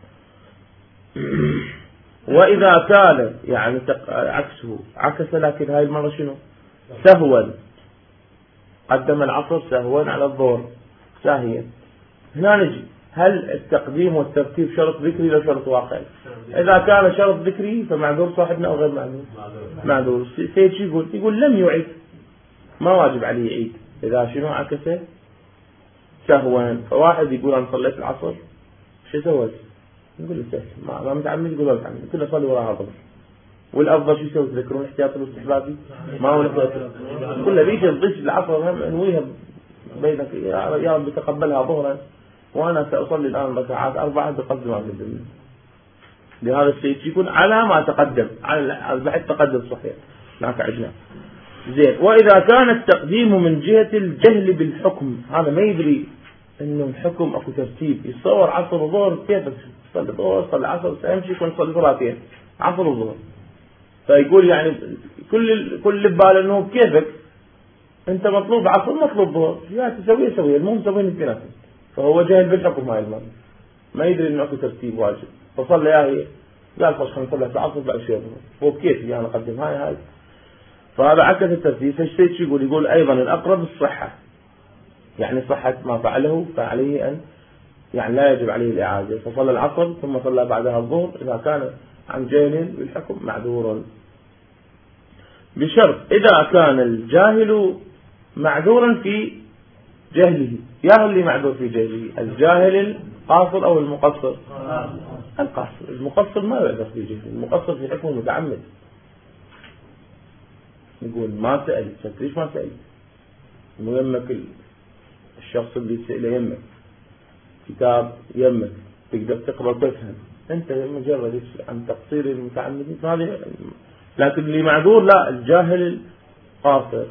وإذا كان يعني عكسه عكس لكن هاي المرة شنو سهوا، قدم العصر سهوا على الظهر ساهيا. هنا نجي هل التقديم والترتيب شرط ذكري ولا شرط واقعي؟ إذا كان شرط ذكري فمعذور صاحبنا أو غير معذور؟ معذور. سيد شو يقول؟ يقول لم يعيد، ما واجب عليه يعيد إذا شنو عكسه سهوا. فواحد يقول أنا صليت العصر شو سويت؟ نقول له سهل ما, ما متعمد، يقول لا متعمد، كله صلي وراها ظهر. والأفضل شو يسوي؟ تذكرون احتياط الاستحبابي؟ ما هو الاحتياط كله بيجي تضيف العصر نويها بينك يا رب تقبلها ظهرا وأنا سأصلي الآن ركعات أربعة بقدر ما قدم. لهذا الشيء يكون على ما تقدم، على البحث تقدم صحيح هناك عجنا زين. وإذا كان التقديم من جهة الجهل بالحكم، هذا ما يدري إنه الحكم أكو ترتيب، يتصور عصر وظهر كيف صلي ظهر صلي عصر أهم شيء يكون صلي صلاتين عصر وظهر. فيقول يعني كل كل بال إنه بكيفك أنت مطلوب عصر مطلوب ظهر يا تسويه سويه المهم سوين الاثنين. فهو جاهل بالحكم هاي المال، ما يدري إنه أكو ترتيب واجب. فصلى يا هي قال خلاص خلينا نصلي العصر بعد شوي ظهر، هو بكيف يعني أنا أقدم هاي هاي. فهذا عكس الترتيب. فالشيء شو يقول؟ يقول أيضا الأقرب الصحة، يعني صحة ما فعله فعليه أن يعني لا يجب عليه الإعادة. فصلى العصر ثم صلى بعدها الظهر إذا كان عن جاهل بالحكم معذورا، بشرط إذا كان الجاهل معذورا في جهله. يا اللي معذور في جهله الجاهل القاصر أو المقصر؟ القاصر. المقصر ما يعذر في جهله، المقصر في حكمه متعمد. نقول ما سأل ليش ما سأل؟ يمك الشخص اللي سأله يمك كتاب يمك تقدر تقرأ وتفهم، أنت مجرد عن تقصير المتعمدين هذه. لكن اللي معذور لا، الجاهل القاصر.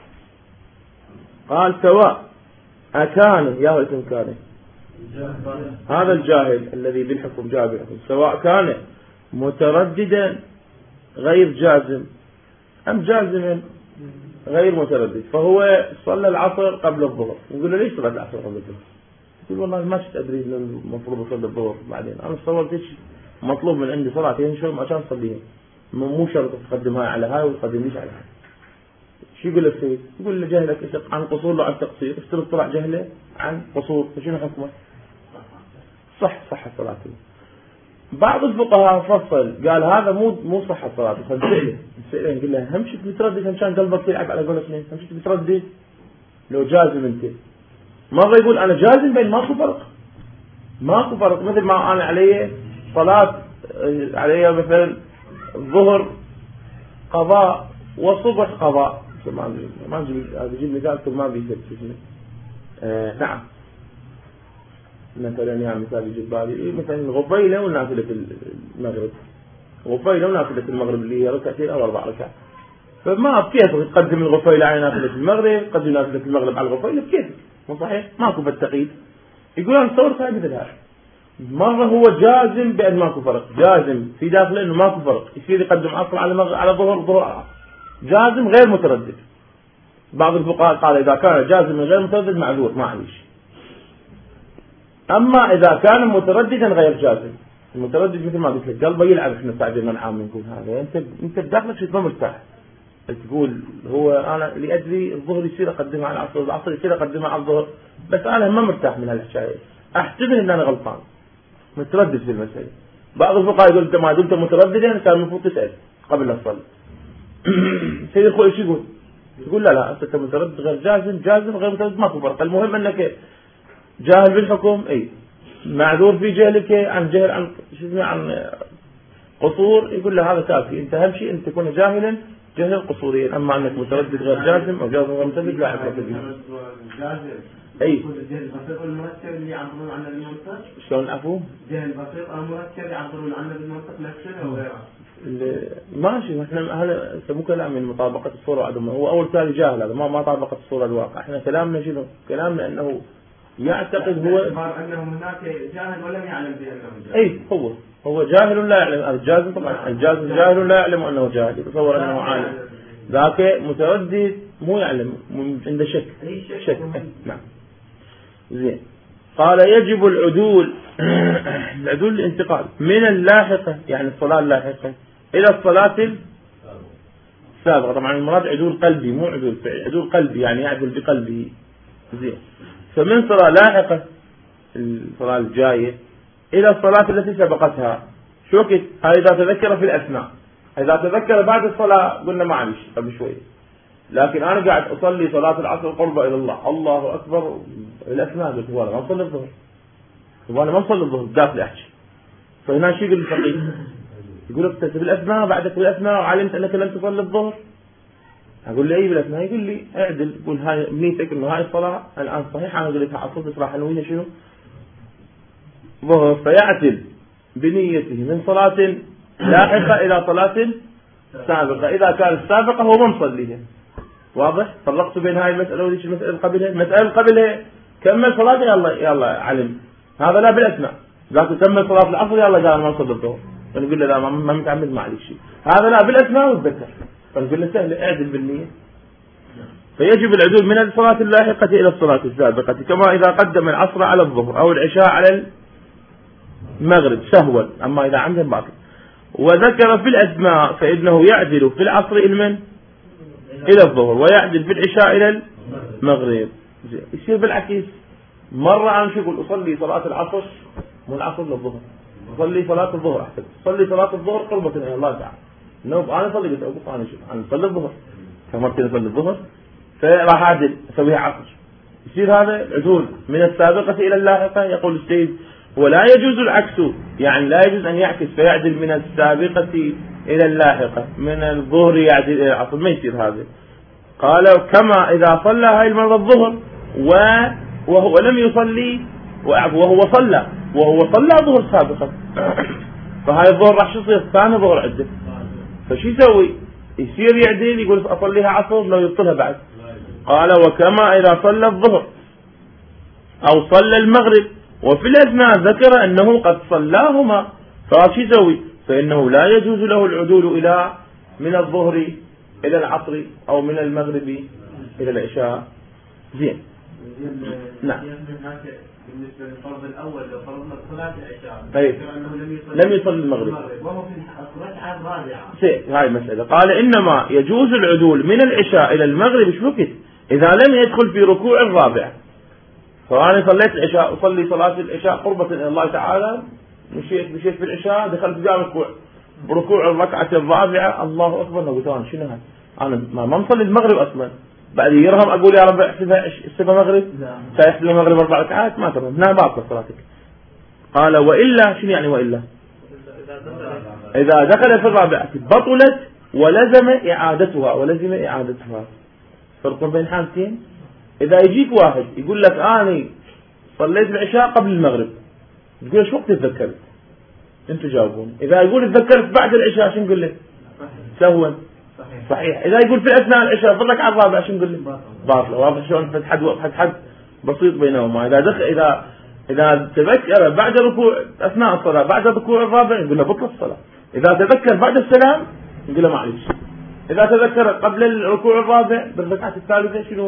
قال سواء أكان يا ولد كان هذا الجاهل الذي بالحكم جاء بالحكم سواء كان مترددا غير جازم أم جازما غير متردد. فهو صلى العصر قبل الظهر، نقول له ليش صلى العصر قبل الظهر؟ يقول والله ما كنت أدري إنه المفروض أصلي الظهر بعدين، أنا صورت إيش مطلوب من عندي صلاتين شو عشان أصليهم، مو شرط تقدم هاي على هاي وتقدم ليش على هاي. شو يقول له سيد؟ يقول له جهلك عن قصور له عن تقصير، افترض طلع جهله عن قصور فشنو حكمه؟ صح صح صلاته. بعض الفقهاء فصل قال هذا مو مو صح صلاته، فنسأله نسأله نقول له هم شفت بتردد هم كان قلبك يلعب على قول اثنين، هم شفت بتردد لو جازم انت مرة يقول انا جازم بين ماكو فرق ماكو فرق مثل ما انا علي صلاة علي مثلا الظهر قضاء وصبح قضاء، ما نجيب هذا نجيب مثال ما بيثبت آه نعم مثلا يعني مثال يجي بالي مثلا غفيلة ونافلة المغرب، غفيلة ونافلة المغرب اللي هي ركعتين أو أربع ركعات، فما بكيفك تقدم الغفيلة على نافلة المغرب، تقدم نافلة المغرب على الغفيلة بكيفك، مو صحيح؟ ماكو بالتقييد. يقول أنا تصور هاي مثل هاي، مرة هو جازم بأن ماكو فرق، جازم في داخله إنه ماكو فرق، يصير يقدم عصر على مغرب على ظهر ظهر عصر، جازم غير متردد. بعض الفقهاء قال إذا كان جازم غير متردد معذور ما عليش. أما إذا كان مترددا غير جازم، المتردد مثل ما قلت لك قلبه يلعب، احنا تعبير من عام منكم هذا، انت انت بداخلك شيء ما مرتاح، تقول هو انا لأجلي الظهر يصير اقدمها على العصر، العصر يصير اقدمها على الظهر، بس انا ما مرتاح من هالحكايه، احتمل ان انا غلطان، متردد في المسألة. بعض الفقهاء يقول انت ما دمت مترددا كان المفروض تسأل قبل لا تصلي. سيد الخوي ايش يقول؟ يقول لا لا انت متردد غير جازم، جازم غير متردد ماكو فرق، المهم انك جاهل بالحكم، اي معذور في جهلك عن جهل عن شو اسمه عن قصور، يقول له هذا كافي، انت اهم شيء ان تكون جاهلا جهلا قصوريا، اما انك متردد غير جازم او جازم غير متردد لا عبرة به. اي الجهل البسيط المركب اللي يعبرون عنه بالمنطق، شلون عفوا؟ الجهل البسيط المركب يعبرون عنه بالمنطق نفسه او غيره. ماشي، احنا هذا مو كلام من مطابقة الصورة وعدمها، هو اول تالي جاهل، هذا ما ما طابقت الصورة الواقع، احنا كلامنا شنو؟ كلامنا انه يعتقد هو انه هناك جاهل ولم يعلم بانه جاهل. اي هو هو جاهل لا يعلم، الجازم طبعا الجازم جاهل لا يعلم انه جاهل، يتصور انه عالم، ذاك متردد مو يعلم عنده شك شك نعم. زين، قال يجب العدول العدول الانتقال من اللاحقة يعني الصلاة اللاحقة إلى الصلاة السابقة، طبعا المراد عدول قلبي مو عدول فعلي، عدول قلبي يعني يعدل بقلبه. زين، فمن صلاة لاحقة الصلاة الجاية إلى الصلاة التي سبقتها، شو وقت؟ هذا إذا تذكر في الأثناء، إذا تذكر بعد الصلاة قلنا معلش قبل شوي، لكن أنا قاعد أصلي صلاة العصر قربة إلى الله، الله أكبر الأثناء، قلت وانا ما أصلي الظهر، وانا ما أصلي الظهر داخل أحكي، فهنا شو يقول الفقيه؟ يقول لك في الأثناء بعدك بالأثناء وعلمت أنك لم تصلي الظهر، أقول لي أي بالأثناء؟ يقول لي اعدل، قول هاي بنيتك إنه هاي الصلاة الآن صحيحة، أنا أقول لك عصر راح نويها شنو؟ ظهر، فيعتل بنيته من صلاة لاحقة إلى صلاة سابقة، إذا كانت السابقة هو ما مصليها. واضح؟ فرقت بين هاي المسألة وليش المسألة اللي قبلها؟ المسألة اللي قبلها كمل صلاة يلا يلا علم، هذا لا بالأثناء، لكن كمل صلاة العصر يلا قال ما نصلي الظهر، فنقول له لا ما متعمد ما عليك شيء، هذا لا بالأثناء وتذكر، فنقول له سهل اعدل بالنية. فيجب العدول من الصلاة اللاحقة إلى الصلاة السابقة، كما إذا قدم العصر على الظهر أو العشاء على المغرب سهوا، أما إذا عمدا باطل. وذكر في الأسماء فإنه يعدل في العصر المن إلى الظهر، ويعدل في العشاء إلى المغرب. يصير بالعكس، مرة أنا شو أقول أصلي صلاة العصر من العصر للظهر، أصلي صلاة الظهر أحسن، أصلي صلاة الظهر قربة إلى الله تعالى، نوب أنا أصلي قلت أبوك أنا شو أنا أصلي الظهر، فمرتين أصلي الظهر فراح أعدل أسويها عصر. يصير هذا عدول من السابقة إلى اللاحقة. يقول السيد ولا يجوز العكس، يعني لا يجوز أن يعكس فيعدل من السابقة إلى اللاحقة، من الظهر يعدل إلى العصر، ما يصير هذا. قال كما إذا صلى هاي المرة الظهر وهو لم يصلي وهو صلى وهو صلى ظهر سابقا، فهاي الظهر راح يصير ثاني ظهر عدة، فشو يسوي؟ يصير يعدل يقول أصليها عصر لو يبطلها بعد. قال وكما إذا صلى الظهر أو صلى المغرب وفي الأثناء ذكر أنه قد صلاهما، فشو يسوي؟ فإنه لا يجوز له العدول إلى من الظهر إلى العصر أو من المغرب إلى العشاء. زين. نعم. بالنسبة للفرض الأول لو فرضنا صلاة العشاء طيب لم يصلي المغرب وهو في الركعة الرابعة. هاي مسألة. قال إنما يجوز العدول من العشاء إلى المغرب شو وقت؟ إذا لم يدخل في ركوع الرابع. فأنا صليت العشاء أصلي صلاة العشاء قربة إلى الله تعالى، مشيت مشيت في العشاء دخلت في ركوع بركوع الركعة الرابعة، الله أكبر، قلت أنا شنو هذا؟ أنا ما ما مصلي المغرب أصلا، بعد يرهم أقول يا رب احسبها احسبها مغرب، سيحسب المغرب أربع ركعات ما تمام، هنا باطلة صلاتك. قال وإلا شنو يعني وإلا؟ إذا دخل في الرابعة بطلت ولزم إعادتها ولزم إعادتها. فرق بين حالتين، إذا يجيك واحد يقول لك أنا صليت العشاء قبل المغرب، تقول ايش وقت تذكرت؟ انتوا جاوبون. إذا يقول تذكرت بعد العشاء شو نقول له؟ سهوا صحيح. إذا يقول في أثناء العشاء فضلك على الرابع شو نقول له؟ باطل. واضح شلون فتح حد فتح حد بسيط بينهما. إذا دخل إذا إذا تذكر بعد ركوع أثناء الصلاة بعد الركوع الرابع نقول له بطل الصلاة. إذا تذكر بعد السلام نقول له معلش. إذا تذكر قبل الركوع الرابع بالركعة الثالثة شنو؟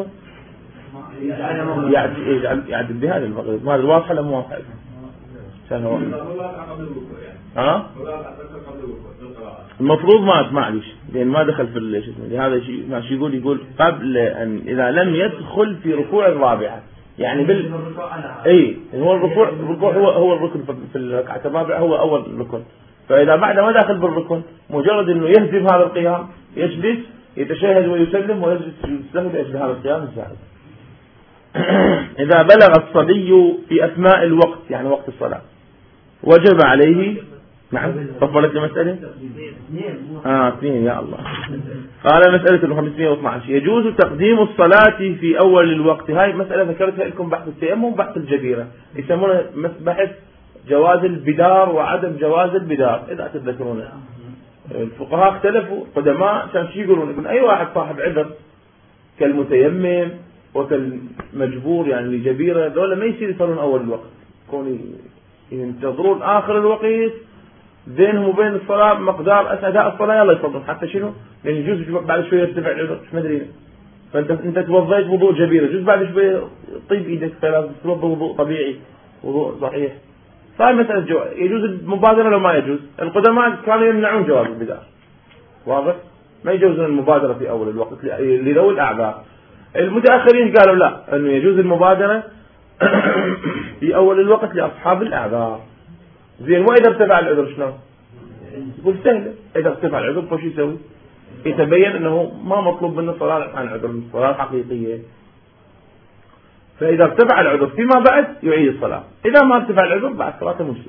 يعد يعد بهذا المغرب. ما الواضحة ولا مو واضحة؟ عشان هو ها المفروض ما معلش لأن ما دخل في ايش اسمه هذا شيء ماشي. يقول يقول قبل أن إذا لم يدخل في ركوع الرابعة يعني بال اي هو الركوع الركوع هو هو الركن في الركعة الرابعة هو أول ركن. فإذا بعد ما دخل بالركن مجرد إنه يهزم هذا القيام يجلس يتشهد ويسلم ويجلس يسلم لأجل هذا القيام يساعد. إذا بلغ الصبي في أثناء الوقت يعني وقت الصلاة وجب عليه. نعم طفلت المسألة آه اثنين يا الله. قال مسألة خمسمائة واثني عشر يجوز تقديم الصلاة في أول الوقت. هاي مسألة ذكرتها لكم بحث التيمم بحث الجبيرة يسمونه بحث جواز البدار وعدم جواز البدار. إذا تتذكرون الفقهاء اختلفوا قدماء كان شي يقولون يقول أي واحد صاحب عذر كالمتيمم وكالمجبور يعني لجبيرة دولة ما يصير يصلون أول الوقت كوني ينتظرون آخر الوقت بينهم وبين الصلاة مقدار أداء الصلاة يلا يصلون حتى شنو لأن يجوز بعد شوية يرتفع العذر مش مدري. فأنت أنت توضيت وضوء جبيرة يجوز بعد شوية طيب إيدك فلازم توضي وضوء طبيعي وضوء صحيح. فهي مسألة جواز. يجوز المبادرة لو ما يجوز. القدماء كانوا يمنعون جواز البدار واضح ما يجوزون المبادرة في أول الوقت لذوي الأعذار. المتأخرين قالوا لا أنه يجوز المبادرة في أول الوقت لأصحاب الأعذار. زين وإذا ارتفع العذر شنو؟ يقول سهلة. إذا ارتفع العذر فش يسوي؟ يتبين أنه ما مطلوب منه صلاة عن عذر الصلاة الحقيقية. فإذا ارتفع العذر فيما بعد يعيد الصلاة. إذا ما ارتفع العذر بعد صلاة مسلم.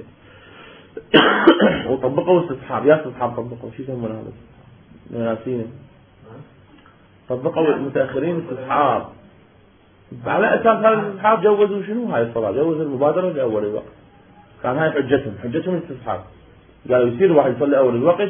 وطبقوا استصحاب يا استصحاب طبقوا شو يسمونه هذا؟ ناسين. طبقوا المتأخرين استصحاب على أساس هذا الاستصحاب جوزوا شنو هاي الصلاة جوزوا المبادرة لأول الوقت. كان هاي حجتهم حجتهم الاستصحاب قالوا يصير واحد يصلي أول الوقت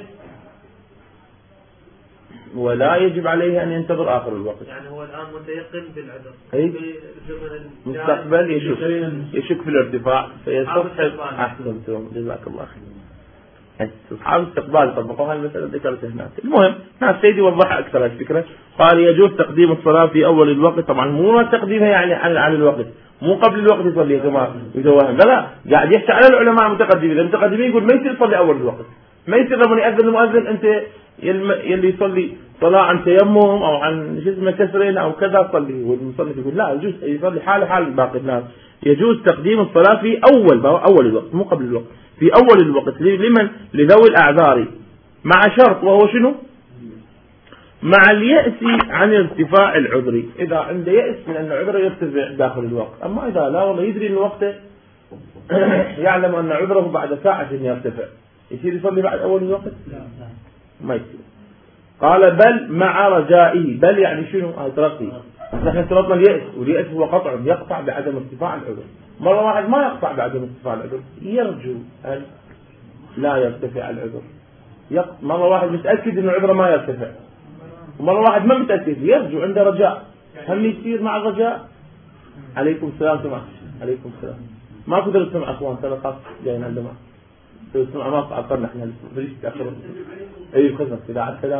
ولا يجب عليه أن ينتظر آخر الوقت. يعني هو الآن متيقن بالعذر أي مستقبل يشك يشك في الارتفاع فيستصحب. أحسنتم جزاك الله خير. أصحاب استقبال طبقوا هاي المسألة ذكرتها هناك. المهم ناس سيدي وضحها أكثر الفكرة. قال يجوز تقديم الصلاة في أول الوقت. طبعا مو تقديمها يعني على الوقت مو قبل الوقت يصلي كما يتوهم لا قاعد يحكي على العلماء المتقدمين. المتقدمين يقول ما يصير يصلي أول الوقت ما يصير لما يأذن المؤذن أنت يلي يصلي صلاة عن تيمم أو عن شو اسمه كسرين أو كذا صلي. والمصلي يقول لا يجوز يصلي حاله حال باقي الناس. يجوز تقديم الصلاة في أول أول الوقت مو قبل الوقت في أول الوقت لمن لذوي الأعذار مع شرط وهو شنو؟ مع اليأس عن ارتفاع العذر. إذا عنده يأس من أن عذره يرتفع داخل الوقت. أما إذا لا والله يدري أن وقته يعلم أن عذره بعد ساعة يرتفع يصير يصلي بعد أول الوقت؟ ما يصير. قال بل مع رجائه. بل يعني شنو؟ هاي ترقي. نحن افترضنا اليأس واليأس هو قطع يقطع بعدم ارتفاع العذر. مرة واحد ما يقطع بعدم ارتفاع العذر يرجو أن لا يرتفع العذر. مرة واحد متأكد أن عذره ما يرتفع ومرة واحد ما متأكد يرجو عنده رجاء. هل يصير مع الرجاء؟ عليكم السلام سمع. عليكم السلام. ما كنت تسمع أخوان تلقى جايين عندما تسمع ما أعطرنا إحنا ليش تأخرون. أي خذنا إذا على السلام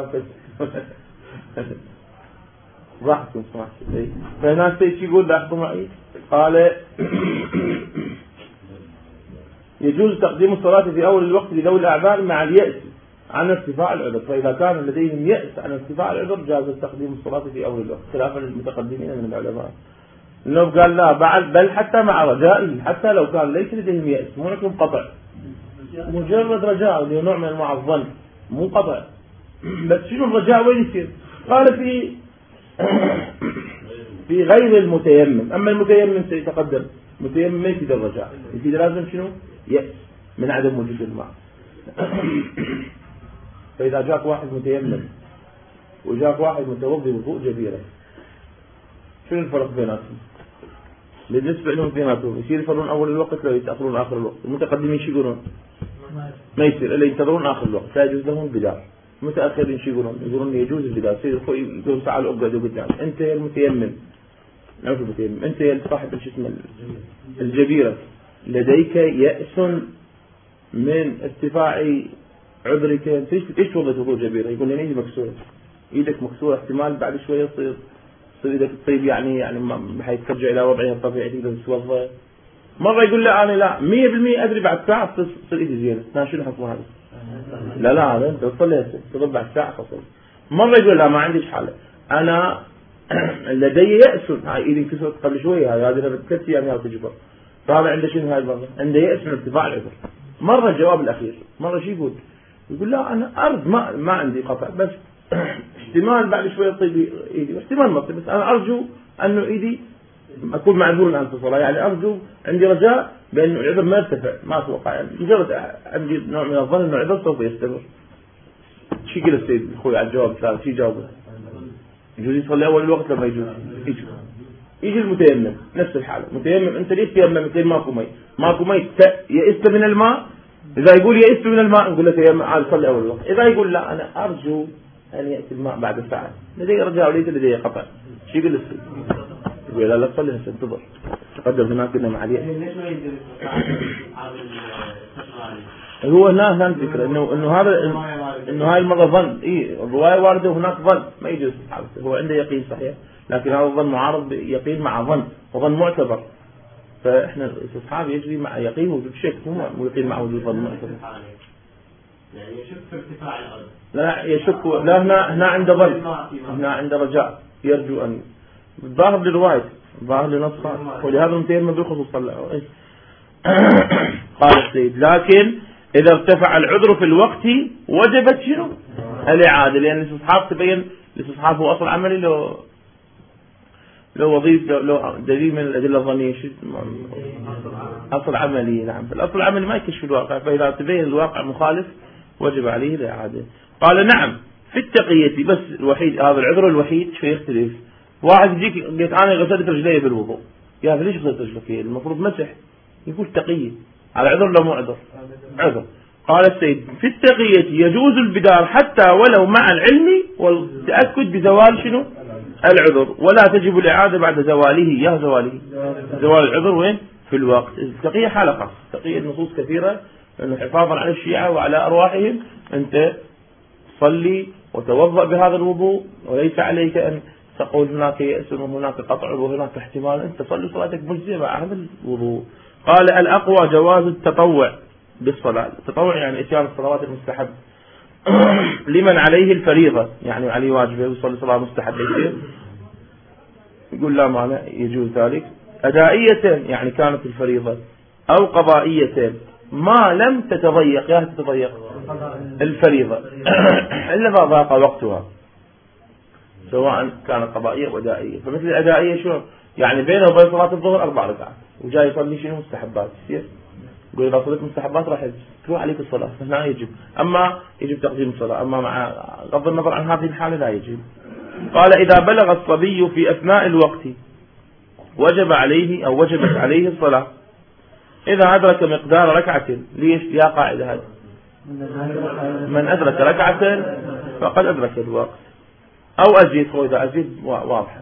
راحتكم سمعت. أي فهنا سيد يقول لاحظوا معي. قال يجوز تقديم الصلاة في أول الوقت لذوي الأعذار مع اليأس عن ارتفاع العذر. فإذا كان لديهم يأس عن ارتفاع العذر جاز تقديم الصلاة في أول الوقت خلافا للمتقدمين من العلماء. إنه قال لا بعد بل حتى مع رجائه حتى لو كان ليس لديهم يأس مو لكم قطع مجرد رجاء اللي نوع من انواع الظن مو قطع. بس شنو الرجاء وين يصير؟ قال في في غير المتيمم. أما المتيمم سيتقدم متيمم ما يفيد الرجاء يفيد لازم شنو؟ يأس من عدم وجود الماء. فإذا جاك واحد متيمم وجاك واحد متوضي وضوء جبيرة شنو الفرق بيناتهم؟ بالنسبة لهم بيناتهم يصير يفرون أول الوقت لو يتأخرون آخر الوقت. المتقدمين شو يقولون؟ ما يصير إلا ينتظرون آخر الوقت لا يجوز لهم البدار. المتأخرين شو يقولون؟ يقولون يجوز البدار. يصير يقولون تعالوا اقعدوا قدام. أنت يا المتيمم نعرف المتيمم أنت يا صاحب شو اسمه الجبيرة لديك يأس من ارتفاع عذرك. أنت إيش وضعت وضوء جبيرة؟ يقول لي إيدي مكسورة. إيدك مكسورة احتمال بعد شوية يصير تصير إيدك تصيب يعني يعني بحيث ترجع إلى وضعها الطبيعي تقدر تتوضأ. مرة يقول لا أنا لا مية بالمية أدري بعد ساعة تصير تصير إيدي زينة. أنا شو الحكم هذا؟ لا لا هذا أنت تصلي هسه تضرب بعد ساعة فصل. مرة يقول لا ما عنديش حالة أنا لدي يأس هاي إيدي انكسرت قبل شوية هاي هذه ثلاث أيام هاي تجبر. فهذا عنده شنو هاي المرة؟ عنده يأس من ارتفاع العذر. مرة الجواب الأخير مرة شو يقول؟ يقول لا أنا أرد ما ما عندي قطع بس احتمال بعد شوية تصيب إيدي احتمال ما تصيب بس أنا أرجو أنه إيدي أكون معذور الآن في الصلاة يعني أرجو عندي رجاء بأنه العذر ما يرتفع ما أتوقع يعني مجرد عندي نوع من الظن أنه العذر سوف يستمر. شو يقول السيد أخوي على الجواب الثالث شو جاوبه؟ يجوز يصلي أول الوقت لما يجوز يجي يجي المتيمم نفس الحالة متيمم أنت ليش تيمم مثل ماكو مي ماكو مي يئست من الماء. إذا يقول يئست من الماء نقول له تيمم عاد صلي أول الوقت. إذا يقول لا أنا أرجو أن يأتي الماء بعد ساعة لدي رجاء وليس لدي قطع شو يقول السيد؟ يقول لا لا تصلي هسه انتظر تقدم هناك كنا مع اليأس. هو هنا هنا الفكرة إنه إنه هذا إنه هاي المرة ظن إيه الرواية واردة وهناك ظن ما يجوز حالته هو عنده يقين صحيح لكن هذا الظن معارض يقين مع ظن وظن معتبر. فإحنا الاستصحاب يجري مع يقين وجود شك مو يقين مع وجود ظن معتبر. يعني يشك في ارتفاع الأرض. لا يشك لا هنا هنا عنده ظن هنا عنده رجاء يرجو أن ظاهر للرواية ظاهر لنصها ولهذا المتيمم بالخصوص صلى إيه. قال السيد لكن إذا ارتفع العذر في الوقت وجبت شنو الإعادة لأن الاستصحاب تبين الاستصحاب هو أصل عملي لو لو وظيف لو, لو دليل من الأدلة الظنية أصل عملي. نعم الأصل العملي ما يكشف الواقع فإذا تبين الواقع مخالف وجب عليه الإعادة. قال نعم في التقية بس الوحيد هذا العذر الوحيد شيء يختلف. واحد يجيك قلت أنا غسلت رجلي بالوضوء يا أخي ليش غسلت رجلك المفروض مسح يقول تقية على عذر لو مو عذر عذر. قال السيد في التقية يجوز البدار حتى ولو مع العلم والتأكد بزوال شنو العذر ولا تجب الإعادة بعد زواله يا زواله زوال العذر وين في الوقت. التقية حالة خاصة تقية نصوص كثيرة أنه حفاظا على الشيعة وعلى أرواحهم أنت صلي وتوضأ بهذا الوضوء وليس عليك أن تقول هناك يأس وهناك قطع وهناك احتمال أنت صلي صلاتك مجزية مع هذا الوضوء. قال الأقوى جواز التطوع بالصلاة. التطوع يعني إتيان الصلوات المستحب لمن عليه الفريضة يعني عليه واجبه يصلي صلاة مستحبة يصير يقول لا مانع يجوز ذلك. أدائية يعني كانت الفريضة أو قضائية ما لم تتضيق يا تتضيق الفريضة إلا ما ضاق وقتها سواء كانت قضائية ودائية. فمثل الأدائية شو يعني بينه وبين صلاة الظهر أربع ركعات وجاي يصلي شنو مستحبات يصير يقول إذا صليت مستحبات راح تروح عليك الصلاة هنا يجب أما يجب تقديم الصلاة أما مع غض النظر عن هذه الحالة لا يجب. قال إذا بلغ الصبي في أثناء الوقت وجب عليه أو وجبت عليه الصلاة إذا أدرك مقدار ركعة. ليش يا قاعدة هذه من أدرك ركعة فقد أدرك الوقت أو أزيد هو إذا أزيد واضحة.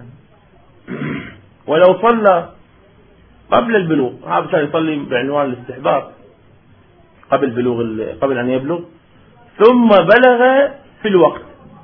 ولو صلى قبل البلوغ هذا كان يصلي بعنوان الاستحباب قبل بلوغ قبل أن يبلغ ثم بلغ في الوقت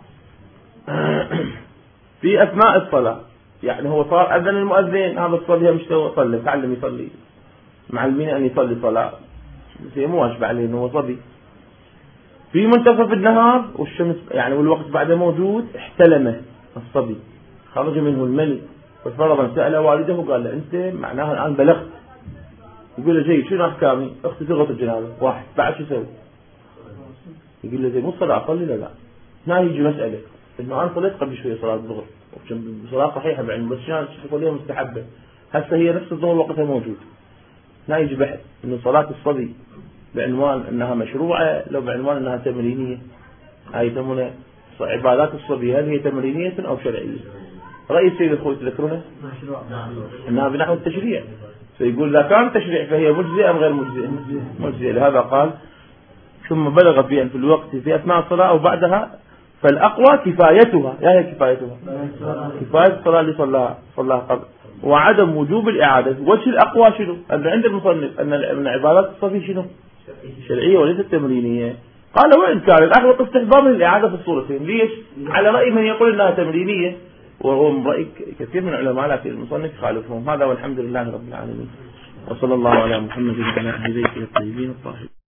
في أثناء الصلاة يعني هو صار أذن المؤذن هذا الصلي مش صلي تعلم يصلي معلمين أن يصلي صلاة مو واجب عليه إنه هو صبي في منتصف النهار والشمس يعني والوقت بعده موجود احتلمه الصبي خرج منه المني ففرضا سأل والده وقال له أنت معناها الآن بلغت يقول له جيد شنو أحكامي أختي تغط الجنازة واحد بعد شو يسوي يقول له زي مو صلاة أصلي لا لا هنا يجي مسألة إنه أنا صليت قبل شوية صلاة الظهر صلاة صحيحة بعين بس شان تقوليها مستحبة هسه هي نفس الظهر وقتها موجود. هنا يجي بحث إنه صلاة الصبي بعنوان أنها مشروعة لو بعنوان أنها تمرينية هاي يسمونها عبادات الصبي هل هي تمرينية أو شرعية. رأي سيد الخوي تذكرونه أنها بنحو التشريع، فيقول إذا كان تشريع فهي مجزئة أم غير مجزئة؟ مجزئة. لهذا قال ثم بلغ بأن في الوقت في أثناء الصلاة أو بعدها فالأقوى كفايتها. يا هي كفايتها كفاية الصلاة اللي صلاها صلاها قبل، وعدم وجوب الإعادة. وش الأقوى شنو؟ أن عند المصنف أن من عبادات الصفي شنو؟ شرعية وليست تمرينية. قال وإن كان الأحوط استحباب الإعادة في الصورتين. ليش؟ على رأي من يقول أنها تمرينية، وهو رأي كثير من العلماء، لكن المصنف خالفهم. هذا والحمد لله رب العالمين، وصلى الله على محمد وعلى آله الطيبين الطاهرين.